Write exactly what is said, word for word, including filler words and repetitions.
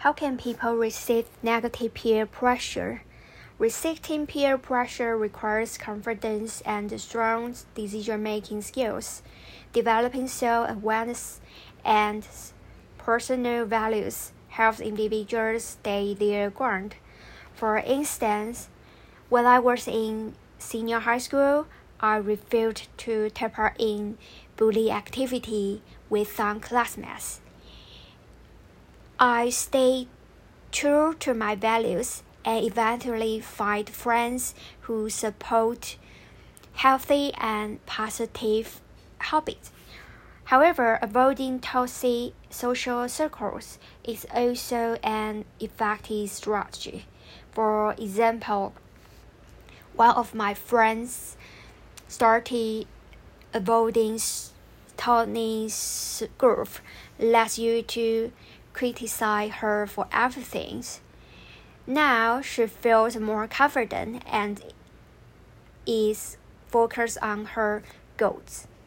How can people resist negative peer pressure? Resisting peer pressure requires confidence and strong decision-making skills. Developing self-awareness and personal values helps individuals stay their ground. For instance, when I was in senior high school, I refused to take part in bully activity with some classmates. I stayed true to my values and eventually find friends who support healthy and positive habits. However, avoiding toxic social circles is also an effective strategy. For example, one of my friends started avoiding toxic group led you to criticize her for everything. Now she feels more confident and is focused on her goals.